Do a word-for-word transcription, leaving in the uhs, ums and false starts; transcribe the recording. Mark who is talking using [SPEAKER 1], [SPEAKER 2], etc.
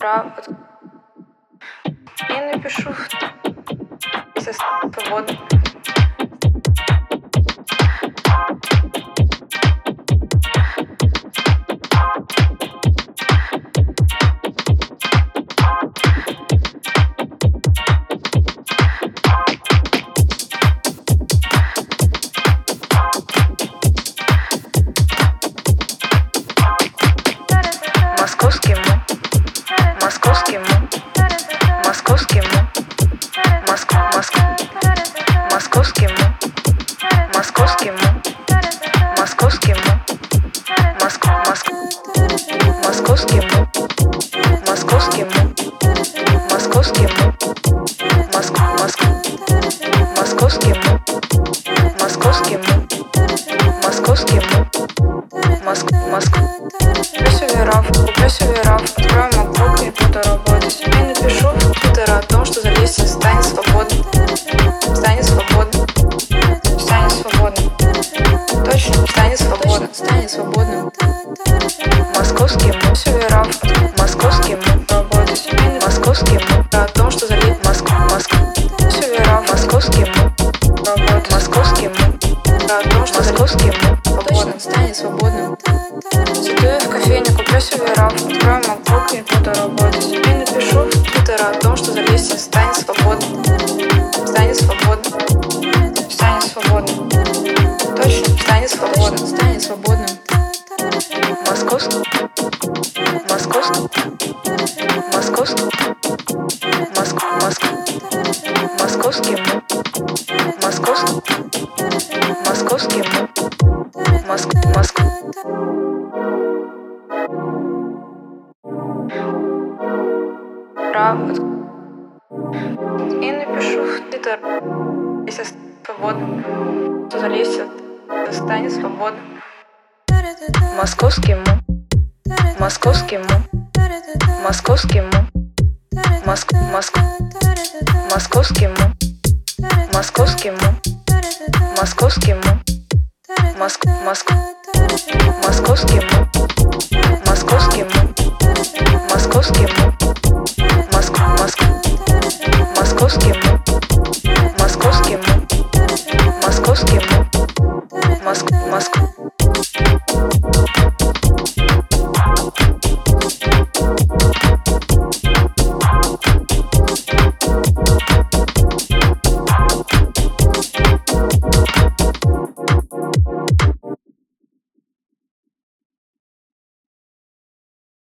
[SPEAKER 1] правда. Я напишу если свободно. Московский му, московский му, московский му, Моск, Моск, московский му, московский му, московский му, Моск, Моск, московский му, московский му, московский му, Моск, Моск, московский му, московский му, московский му, Моск, Моск. Куплю себе раф, куплю себе раф, открою макбук и буду работать. Я напишу в твиттер о том, что залезть станет свободным. Станет свободным. Станет свободным. Точно, станет свободным. Станет свободным. Московский му, себе раф, московский му, работать. Московский му, о том, что залезть Моск, Моск. Себе раф, московский му, работать. Московский му, о том, что московский му, точно, станет свободным. Сиду я в кофейне, куплю себе раф, открою макбук и буду работать. Я напишу в твиттер о том, что залезть станет свободным. Станет свободным. Станет свободным. Точно, станет свободным. Станет свободным. Московский, московский, московский, Моск, Моск, московский му, московский, московский му, Моск, Моск. Правда. И напишу в твиттер, если свободным, то залезть станет свободным. Московский му, московский му, московский му, Моск, Моск, московский му, московский му, московский му, Моск, Моск, московский му, московский